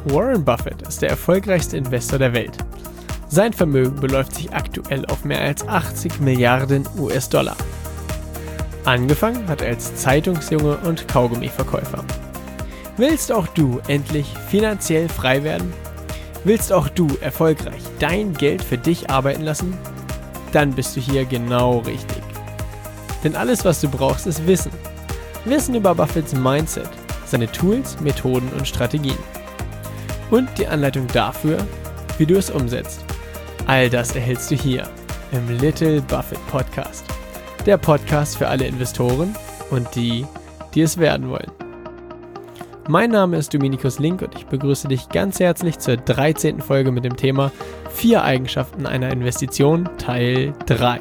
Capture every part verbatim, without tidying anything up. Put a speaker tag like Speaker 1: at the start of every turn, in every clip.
Speaker 1: Warren Buffett ist der erfolgreichste Investor der Welt. Sein Vermögen beläuft sich aktuell auf mehr als achtzig Milliarden U S-Dollar. Angefangen hat er als Zeitungsjunge und Kaugummiverkäufer. Willst auch du endlich finanziell frei werden? Willst auch du erfolgreich dein Geld für dich arbeiten lassen? Dann bist du hier genau richtig. Denn alles, was du brauchst, ist Wissen. Wissen über Buffetts Mindset, seine Tools, Methoden und Strategien. Und die Anleitung dafür, wie du es umsetzt. All das erhältst du hier im Little Buffett Podcast. Der Podcast für alle Investoren und die, die es werden wollen. Mein Name ist Dominikus Link und ich begrüße dich ganz herzlich zur dreizehnten Folge mit dem Thema Vier Eigenschaften einer Investition Teil drei.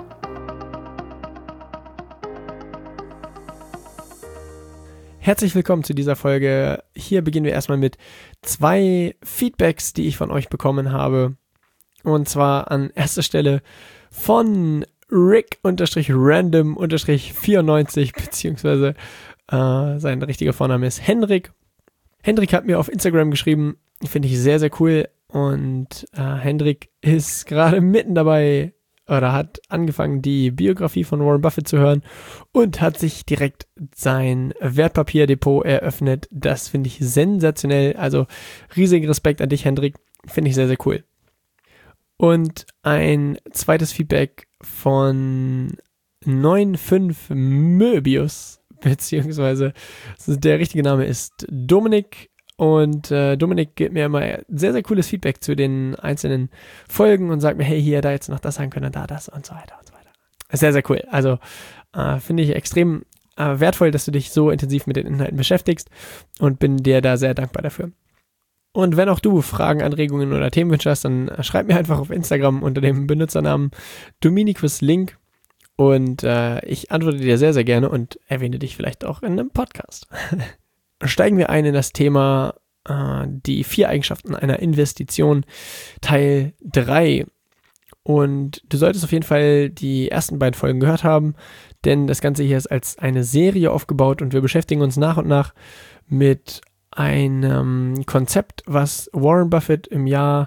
Speaker 1: Herzlich willkommen zu dieser Folge. Hier beginnen wir erstmal mit zwei Feedbacks, die ich von euch bekommen habe. Und zwar an erster Stelle von Rick-Random vierundneunzig, beziehungsweise äh, sein richtiger Vorname ist Hendrik. Hendrik hat mir auf Instagram geschrieben, finde ich sehr, sehr cool. Und äh, Hendrik ist gerade mitten dabei, oder hat angefangen, die Biografie von Warren Buffett zu hören und hat sich direkt sein Wertpapierdepot eröffnet. Das finde ich sensationell. Also riesigen Respekt an dich, Hendrik. Finde ich sehr, sehr cool. Und ein zweites Feedback von neun fünf Möbius, beziehungsweise der richtige Name ist Dominik. Und äh, Dominik gibt mir immer sehr, sehr cooles Feedback zu den einzelnen Folgen und sagt mir, hey, hier, da jetzt noch das sagen können, da das und so weiter und so weiter. Sehr, sehr cool. Also äh, finde ich extrem äh, wertvoll, dass du dich so intensiv mit den Inhalten beschäftigst und bin dir da sehr dankbar dafür. Und wenn auch du Fragen, Anregungen oder Themenwünsche hast, dann schreib mir einfach auf Instagram unter dem Benutzernamen Dominikus Link und äh, ich antworte dir sehr, sehr gerne und erwähne dich vielleicht auch in einem Podcast. Steigen wir ein in das Thema äh, die vier Eigenschaften einer Investition Teil drei. Und du solltest auf jeden Fall die ersten beiden Folgen gehört haben, denn das Ganze hier ist als eine Serie aufgebaut und wir beschäftigen uns nach und nach mit einem Konzept, was Warren Buffett im Jahr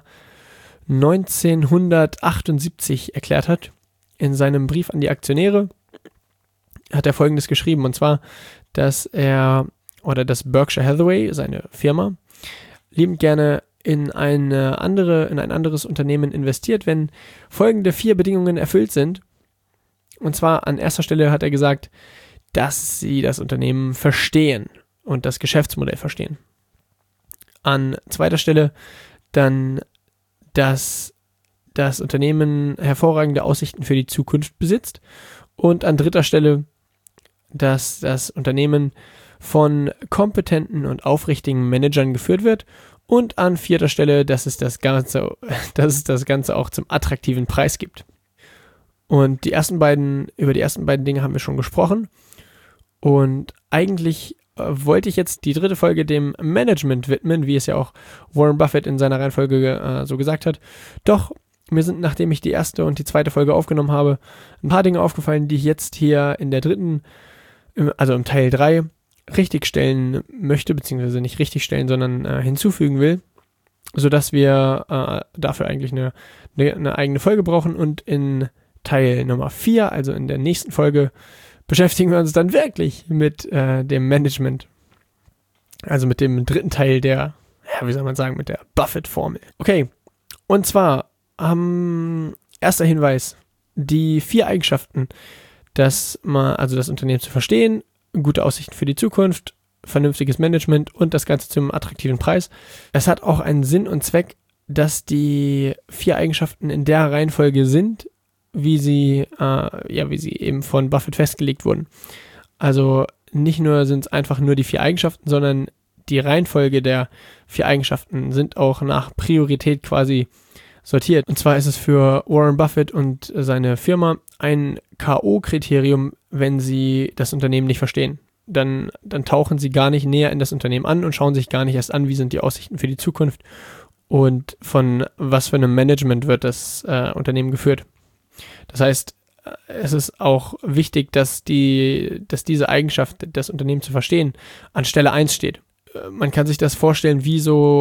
Speaker 1: neunzehnhundertachtundsiebzig erklärt hat. In seinem Brief an die Aktionäre hat er Folgendes geschrieben, und zwar, dass er oder dass Berkshire Hathaway, seine Firma, liebend gerne in eine andere, in ein anderes Unternehmen investiert, wenn folgende vier Bedingungen erfüllt sind. Und zwar an erster Stelle hat er gesagt, dass sie das Unternehmen verstehen und das Geschäftsmodell verstehen. An zweiter Stelle dann, dass das Unternehmen hervorragende Aussichten für die Zukunft besitzt. Und an dritter Stelle, dass das Unternehmen von kompetenten und aufrichtigen Managern geführt wird. Und an vierter Stelle, dass es das Ganze, dass es das Ganze auch zum attraktiven Preis gibt. Und die ersten beiden, über die ersten beiden Dinge haben wir schon gesprochen. Und eigentlich äh, wollte ich jetzt die dritte Folge dem Management widmen, wie es ja auch Warren Buffett in seiner Reihenfolge äh, so gesagt hat. Doch mir sind, nachdem ich die erste und die zweite Folge aufgenommen habe, ein paar Dinge aufgefallen, die ich jetzt hier in der dritten, also im Teil drei, richtigstellen möchte, beziehungsweise nicht richtigstellen, sondern äh, hinzufügen will, sodass wir äh, dafür eigentlich eine, eine, eine eigene Folge brauchen. Und in Teil Nummer vier, also in der nächsten Folge, beschäftigen wir uns dann wirklich mit äh, dem Management. Also mit dem dritten Teil der, ja, wie soll man sagen, mit der Buffett-Formel. Okay, und zwar ähm, erster Hinweis, die vier Eigenschaften, dass man, also das Unternehmen zu verstehen, gute Aussichten für die Zukunft, vernünftiges Management und das Ganze zum attraktiven Preis. Es hat auch einen Sinn und Zweck, dass die vier Eigenschaften in der Reihenfolge sind, wie sie, äh, ja, wie sie eben von Buffett festgelegt wurden. Also nicht nur sind es einfach nur die vier Eigenschaften, sondern die Reihenfolge der vier Eigenschaften sind auch nach Priorität quasi sortiert. Und zwar ist es für Warren Buffett und seine Firma ein K O-Kriterium, wenn sie das Unternehmen nicht verstehen. Dann, dann tauchen sie gar nicht näher in das Unternehmen an und schauen sich gar nicht erst an, wie sind die Aussichten für die Zukunft und von was für einem Management wird das äh, Unternehmen geführt. Das heißt, es ist auch wichtig, dass, die, dass diese Eigenschaft, das Unternehmen zu verstehen, an Stelle eins steht. Man kann sich das vorstellen wie so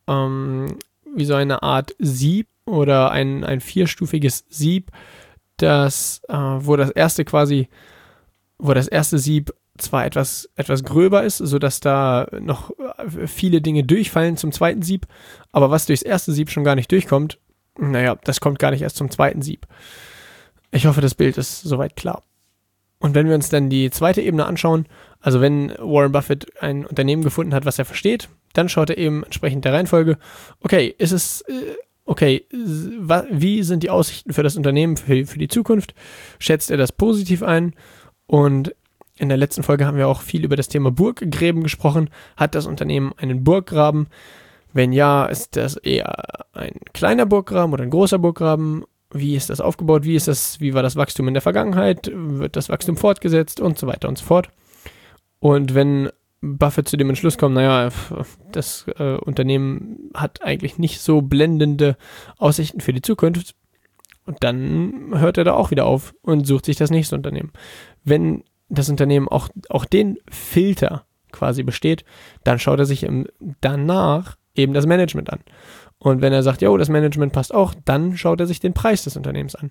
Speaker 1: ähm, wie so eine Art Sieb oder ein, ein vierstufiges Sieb, das, äh, wo das erste quasi, wo das erste Sieb zwar etwas, etwas gröber ist, sodass da noch viele Dinge durchfallen zum zweiten Sieb, aber was durchs erste Sieb schon gar nicht durchkommt, naja, das kommt gar nicht erst zum zweiten Sieb. Ich hoffe, das Bild ist soweit klar. Und wenn wir uns dann die zweite Ebene anschauen, also wenn Warren Buffett ein Unternehmen gefunden hat, was er versteht, dann schaut er eben entsprechend der Reihenfolge, okay, ist es, okay, wie sind die Aussichten für das Unternehmen für, für die Zukunft? Schätzt er das positiv ein? Und in der letzten Folge haben wir auch viel über das Thema Burggräben gesprochen. Hat das Unternehmen einen Burggraben? Wenn ja, ist das eher ein kleiner Burggraben oder ein großer Burggraben? Wie ist das aufgebaut? Wie ist das, wie war das Wachstum in der Vergangenheit? Wird das Wachstum fortgesetzt? Und so weiter und so fort. Und wenn Buffett zu dem Entschluss kommt, naja, das äh, Unternehmen hat eigentlich nicht so blendende Aussichten für die Zukunft, und dann hört er da auch wieder auf und sucht sich das nächste Unternehmen. Wenn das Unternehmen auch, auch den Filter quasi besteht, dann schaut er sich im, danach eben das Management an. Und wenn er sagt, jo, das Management passt auch, dann schaut er sich den Preis des Unternehmens an.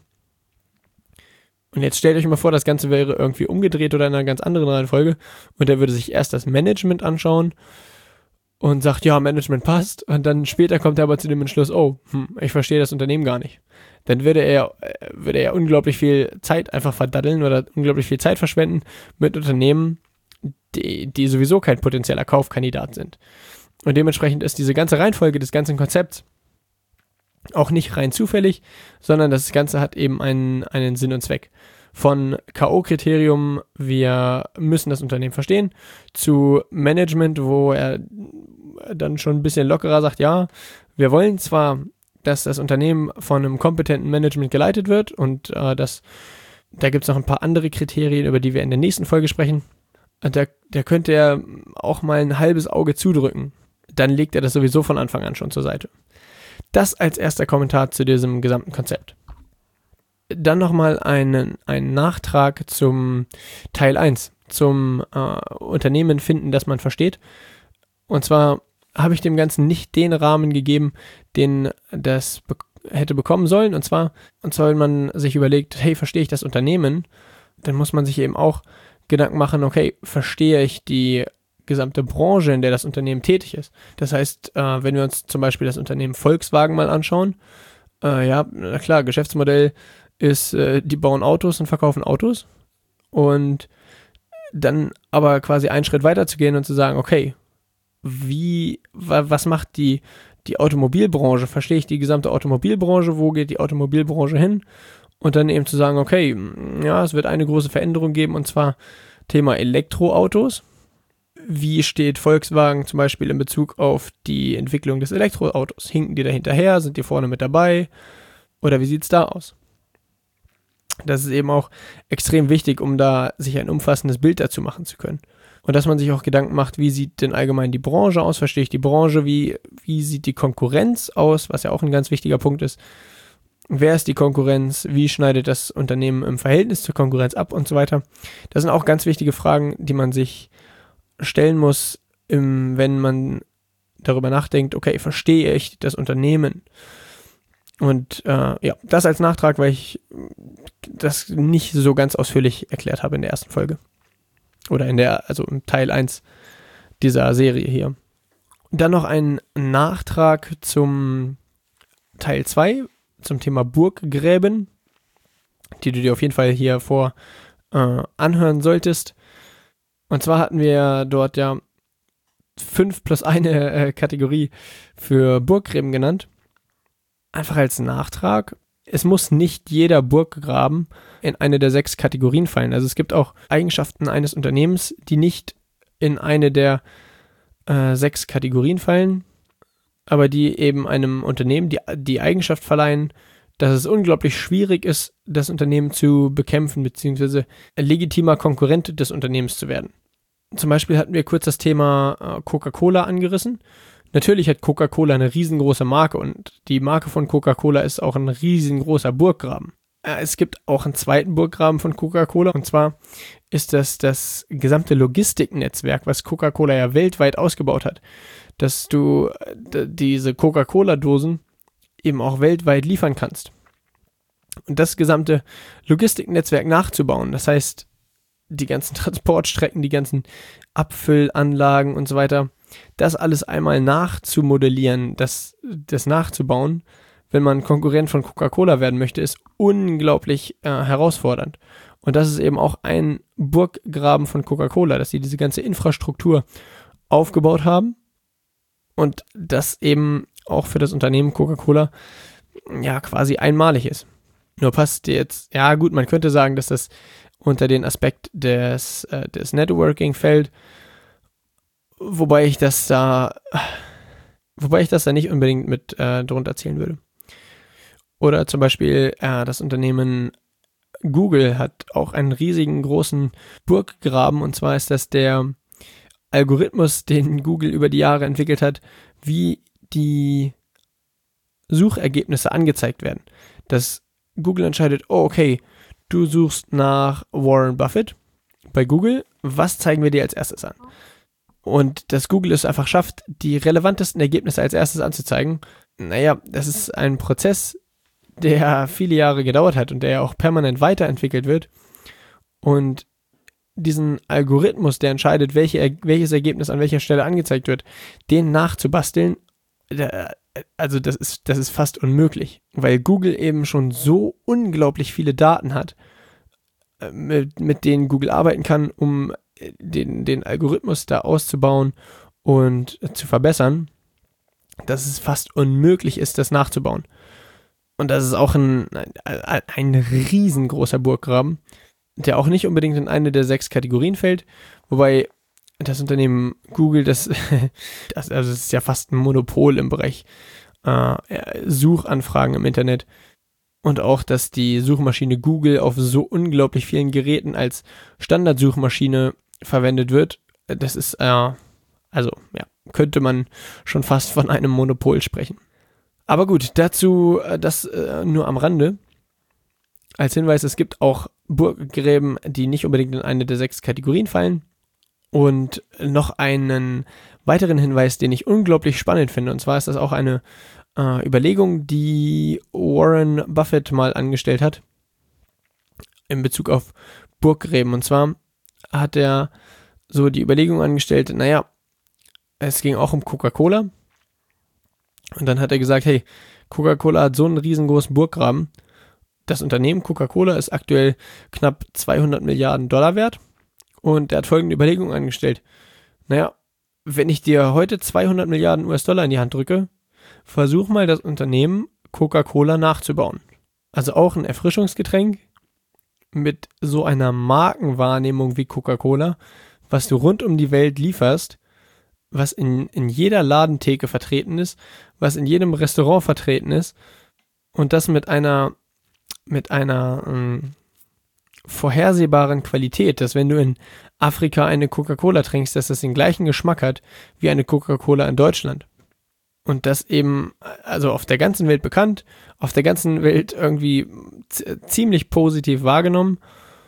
Speaker 1: Und jetzt stellt euch mal vor, das Ganze wäre irgendwie umgedreht oder in einer ganz anderen Reihenfolge und er würde sich erst das Management anschauen und sagt, ja, Management passt, und dann später kommt er aber zu dem Entschluss, oh, hm, ich verstehe das Unternehmen gar nicht. Dann würde er, würde er unglaublich viel Zeit einfach verdaddeln oder unglaublich viel Zeit verschwenden mit Unternehmen, die, die sowieso kein potenzieller Kaufkandidat sind. Und dementsprechend ist diese ganze Reihenfolge des ganzen Konzepts auch nicht rein zufällig, sondern das Ganze hat eben einen, einen Sinn und Zweck. Von K O-Kriterium, wir müssen das Unternehmen verstehen, zu Management, wo er dann schon ein bisschen lockerer sagt, ja, wir wollen zwar, dass das Unternehmen von einem kompetenten Management geleitet wird und äh, das, da gibt es noch ein paar andere Kriterien, über die wir in der nächsten Folge sprechen. Und da, da könnte er auch mal ein halbes Auge zudrücken. Dann legt er das sowieso von Anfang an schon zur Seite. Das als erster Kommentar zu diesem gesamten Konzept. Dann nochmal einen, einen Nachtrag zum Teil eins, zum äh, Unternehmen finden, das man versteht. Und zwar habe ich dem Ganzen nicht den Rahmen gegeben, den das be- hätte bekommen sollen. Und zwar, und zwar, wenn man sich überlegt, hey, verstehe ich das Unternehmen, dann muss man sich eben auch Gedanken machen, okay, verstehe ich die gesamte Branche, in der das Unternehmen tätig ist. Das heißt, äh, wenn wir uns zum Beispiel das Unternehmen Volkswagen mal anschauen, äh, ja, na klar, Geschäftsmodell ist, äh, die bauen Autos und verkaufen Autos, und dann aber quasi einen Schritt weiter zu gehen und zu sagen, okay, wie, wa, was macht die, die Automobilbranche? Verstehe ich die gesamte Automobilbranche? Wo geht die Automobilbranche hin? Und dann eben zu sagen, okay, ja, es wird eine große Veränderung geben, und zwar Thema Elektroautos. Wie steht Volkswagen zum Beispiel in Bezug auf die Entwicklung des Elektroautos? Hinken die da hinterher? Sind die vorne mit dabei? Oder wie sieht es da aus? Das ist eben auch extrem wichtig, um da sich ein umfassendes Bild dazu machen zu können. Und dass man sich auch Gedanken macht, wie sieht denn allgemein die Branche aus? Verstehe ich die Branche? Wie, wie sieht die Konkurrenz aus? Was ja auch ein ganz wichtiger Punkt ist. Wer ist die Konkurrenz? Wie schneidet das Unternehmen im Verhältnis zur Konkurrenz ab und so weiter? Das sind auch ganz wichtige Fragen, die man sich stellen muss, im, wenn man darüber nachdenkt, okay, verstehe ich das Unternehmen? Und äh, ja, das als Nachtrag, weil ich das nicht so ganz ausführlich erklärt habe in der ersten Folge. Oder in der, also im Teil eins dieser Serie hier. Und dann noch ein Nachtrag zum Teil zwei, zum Thema Burggräben, die du dir auf jeden Fall hier vor äh, anhören solltest. Und zwar hatten wir dort ja fünf plus eine äh, Kategorie für Burggräben genannt. Einfach als Nachtrag. Es muss nicht jeder Burggraben in eine der sechs Kategorien fallen. Also es gibt auch Eigenschaften eines Unternehmens, die nicht in eine der äh, sechs Kategorien fallen, aber die eben einem Unternehmen die, die Eigenschaft verleihen, dass es unglaublich schwierig ist, das Unternehmen zu bekämpfen, beziehungsweise ein legitimer Konkurrent des Unternehmens zu werden. Zum Beispiel hatten wir kurz das Thema äh, Coca-Cola angerissen. Natürlich hat Coca-Cola eine riesengroße Marke und die Marke von Coca-Cola ist auch ein riesengroßer Burggraben. äh, es gibt auch einen zweiten Burggraben von Coca-Cola, und zwar ist das das gesamte Logistiknetzwerk, was Coca-Cola ja weltweit ausgebaut hat, dass du d- diese Coca-Cola-Dosen eben auch weltweit liefern kannst. Und das gesamte Logistiknetzwerk nachzubauen, das heißt, die ganzen Transportstrecken, die ganzen Abfüllanlagen und so weiter, das alles einmal nachzumodellieren, das, das nachzubauen, wenn man Konkurrent von Coca-Cola werden möchte, ist unglaublich äh, herausfordernd. Und das ist eben auch ein Burggraben von Coca-Cola, dass sie diese ganze Infrastruktur aufgebaut haben und das eben auch für das Unternehmen Coca-Cola ja quasi einmalig ist. Nur passt jetzt, ja gut, man könnte sagen, dass das unter den Aspekt des, äh, des Networking fällt, wobei ich das da, wobei ich das da nicht unbedingt mit äh, drunter zählen würde. Oder zum Beispiel äh, das Unternehmen Google hat auch einen riesigen großen Burggraben, und zwar ist das der Algorithmus, den Google über die Jahre entwickelt hat, wie die Suchergebnisse angezeigt werden. Dass Google entscheidet, oh okay, du suchst nach Warren Buffett bei Google, was zeigen wir dir als erstes an? Und dass Google es einfach schafft, die relevantesten Ergebnisse als erstes anzuzeigen, naja, das ist ein Prozess, der viele Jahre gedauert hat und der ja auch permanent weiterentwickelt wird. Und diesen Algorithmus, der entscheidet, welche, welches Ergebnis an welcher Stelle angezeigt wird, den nachzubasteln, der, also das ist, das ist fast unmöglich, weil Google eben schon so unglaublich viele Daten hat, mit, mit denen Google arbeiten kann, um den, den Algorithmus da auszubauen und zu verbessern, dass es fast unmöglich ist, das nachzubauen. Und das ist auch ein, ein, ein riesengroßer Burggraben, der auch nicht unbedingt in eine der sechs Kategorien fällt, wobei das Unternehmen Google, das, das also es ist ja fast ein Monopol im Bereich äh, Suchanfragen im Internet, und auch, dass die Suchmaschine Google auf so unglaublich vielen Geräten als Standardsuchmaschine verwendet wird, das ist, äh, also ja, könnte man schon fast von einem Monopol sprechen. Aber gut, dazu äh, das äh, nur am Rande. Als Hinweis, es gibt auch Burggräben, die nicht unbedingt in eine der sechs Kategorien fallen. Und noch einen weiteren Hinweis, den ich unglaublich spannend finde. Und zwar ist das auch eine äh, Überlegung, die Warren Buffett mal angestellt hat in Bezug auf Burggräben. Und zwar hat er so die Überlegung angestellt, naja, es ging auch um Coca-Cola. Und dann hat er gesagt, hey, Coca-Cola hat so einen riesengroßen Burggraben. Das Unternehmen Coca-Cola ist aktuell knapp zweihundert Milliarden Dollar wert. Und er hat folgende Überlegung angestellt. Naja, wenn ich dir heute zweihundert Milliarden U S Dollar in die Hand drücke, versuch mal das Unternehmen Coca-Cola nachzubauen. Also auch ein Erfrischungsgetränk mit so einer Markenwahrnehmung wie Coca-Cola, was du rund um die Welt lieferst, was in, in jeder Ladentheke vertreten ist, was in jedem Restaurant vertreten ist, und das mit einer mit einer ähm, vorhersehbaren Qualität, dass wenn du in Afrika eine Coca-Cola trinkst, dass das den gleichen Geschmack hat wie eine Coca-Cola in Deutschland. Und das eben, also auf der ganzen Welt bekannt, auf der ganzen Welt irgendwie z- ziemlich positiv wahrgenommen.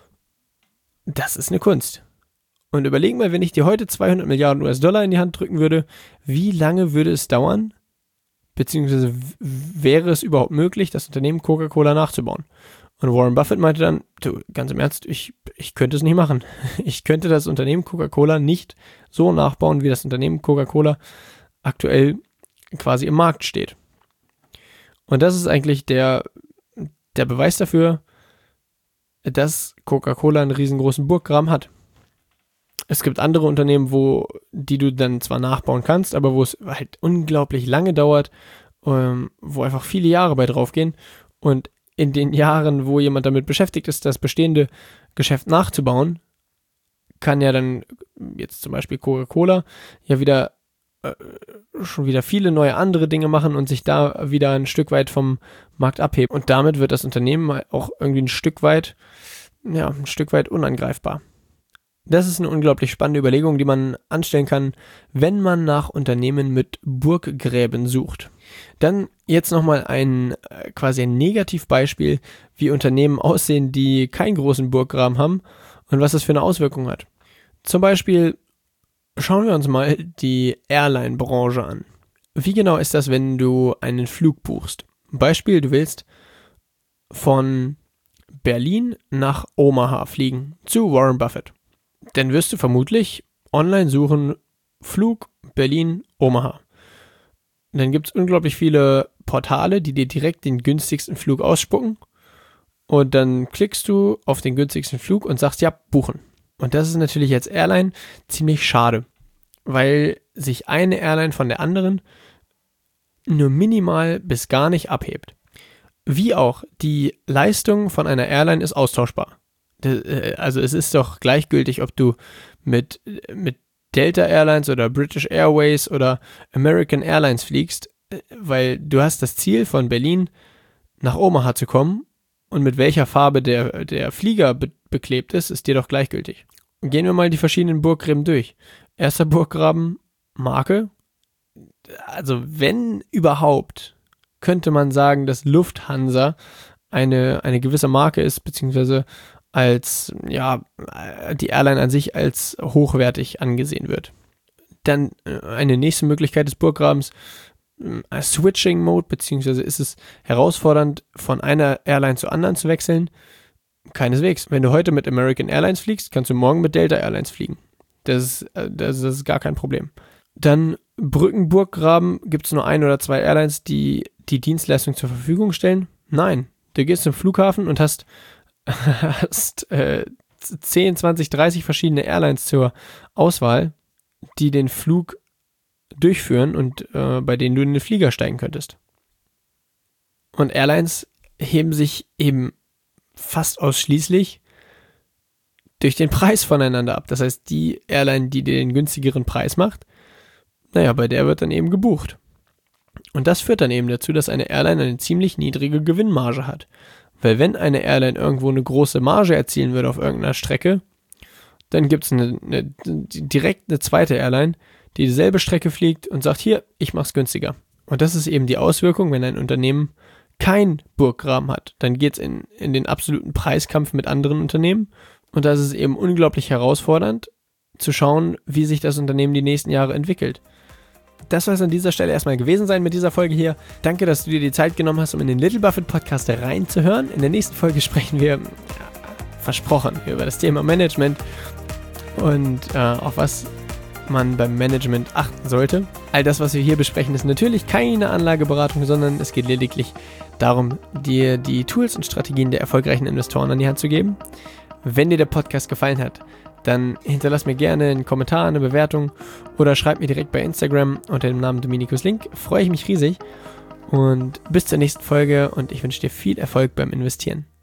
Speaker 1: Das ist eine Kunst. Und überleg mal, wenn ich dir heute zweihundert Milliarden U S Dollar in die Hand drücken würde, wie lange würde es dauern, beziehungsweise w- wäre es überhaupt möglich, das Unternehmen Coca-Cola nachzubauen? Und Warren Buffett meinte dann, du, ganz im Ernst, ich, ich könnte es nicht machen. Ich könnte das Unternehmen Coca-Cola nicht so nachbauen, wie das Unternehmen Coca-Cola aktuell quasi im Markt steht. Und das ist eigentlich der, der Beweis dafür, dass Coca-Cola einen riesengroßen Burggraben hat. Es gibt andere Unternehmen, wo die du dann zwar nachbauen kannst, aber wo es halt unglaublich lange dauert, ähm, wo einfach viele Jahre bei draufgehen, und in den Jahren, wo jemand damit beschäftigt ist, das bestehende Geschäft nachzubauen, kann ja dann jetzt zum Beispiel Coca-Cola ja wieder äh, schon wieder viele neue andere Dinge machen und sich da wieder ein Stück weit vom Markt abheben. Und damit wird das Unternehmen auch irgendwie ein Stück weit, ja, ein Stück weit unangreifbar. Das ist eine unglaublich spannende Überlegung, die man anstellen kann, wenn man nach Unternehmen mit Burggräben sucht. Dann jetzt nochmal ein äh, quasi ein Negativbeispiel, wie Unternehmen aussehen, die keinen großen Burggraben haben und was das für eine Auswirkung hat. Zum Beispiel schauen wir uns mal die Airline-Branche an. Wie genau ist das, wenn du einen Flug buchst? Beispiel, du willst von Berlin nach Omaha fliegen zu Warren Buffett. Dann wirst du vermutlich online suchen, Flug Berlin-Omaha. Dann gibt es unglaublich viele Portale, die dir direkt den günstigsten Flug ausspucken. Und dann klickst du auf den günstigsten Flug und sagst, ja, buchen. Und das ist natürlich als Airline ziemlich schade, weil sich eine Airline von der anderen nur minimal bis gar nicht abhebt. Wie auch, die Leistung von einer Airline ist austauschbar. Also es ist doch gleichgültig, ob du mit, mit Delta Airlines oder British Airways oder American Airlines fliegst, weil du hast das Ziel, von Berlin nach Omaha zu kommen und mit welcher Farbe der, der Flieger be- beklebt ist, ist dir doch gleichgültig. Gehen wir mal die verschiedenen Burggräben durch. Erster Burggraben, Marke. Also wenn überhaupt, könnte man sagen, dass Lufthansa eine, eine gewisse Marke ist, beziehungsweise als, ja, die Airline an sich als hochwertig angesehen wird. Dann eine nächste Möglichkeit des Burggrabens, Switching Mode, beziehungsweise ist es herausfordernd, von einer Airline zur anderen zu wechseln? Keineswegs. Wenn du heute mit American Airlines fliegst, kannst du morgen mit Delta Airlines fliegen. Das ist, das ist gar kein Problem. Dann Brückenburggraben, gibt es nur ein oder zwei Airlines, die die Dienstleistung zur Verfügung stellen? Nein. Du gehst zum Flughafen und hast hast äh, zehn, zwanzig, dreißig verschiedene Airlines zur Auswahl, die den Flug durchführen und äh, bei denen du in den Flieger steigen könntest. Und Airlines heben sich eben fast ausschließlich durch den Preis voneinander ab. Das heißt, die Airline, die dir den günstigeren Preis macht, naja, bei der wird dann eben gebucht. Und das führt dann eben dazu, dass eine Airline eine ziemlich niedrige Gewinnmarge hat. Weil wenn eine Airline irgendwo eine große Marge erzielen würde auf irgendeiner Strecke, dann gibt es eine, eine, direkt eine zweite Airline, die dieselbe Strecke fliegt und sagt, hier, ich mach's günstiger. Und das ist eben die Auswirkung, wenn ein Unternehmen kein Burggraben hat. Dann geht es in, in den absoluten Preiskampf mit anderen Unternehmen. Und da ist es eben unglaublich herausfordernd, zu schauen, wie sich das Unternehmen die nächsten Jahre entwickelt. Das soll es an dieser Stelle erstmal gewesen sein mit dieser Folge hier. Danke, dass du dir die Zeit genommen hast, um in den Little Buffett Podcast reinzuhören. In der nächsten Folge sprechen wir, ja, versprochen, über das Thema Management und äh, auf was man beim Management achten sollte. All das, was wir hier besprechen, ist natürlich keine Anlageberatung, sondern es geht lediglich darum, dir die Tools und Strategien der erfolgreichen Investoren an die Hand zu geben. Wenn dir der Podcast gefallen hat, dann hinterlass mir gerne einen Kommentar, eine Bewertung oder schreib mir direkt bei Instagram unter dem Namen Dominikus Link. Freue ich mich riesig und bis zur nächsten Folge und ich wünsche dir viel Erfolg beim Investieren.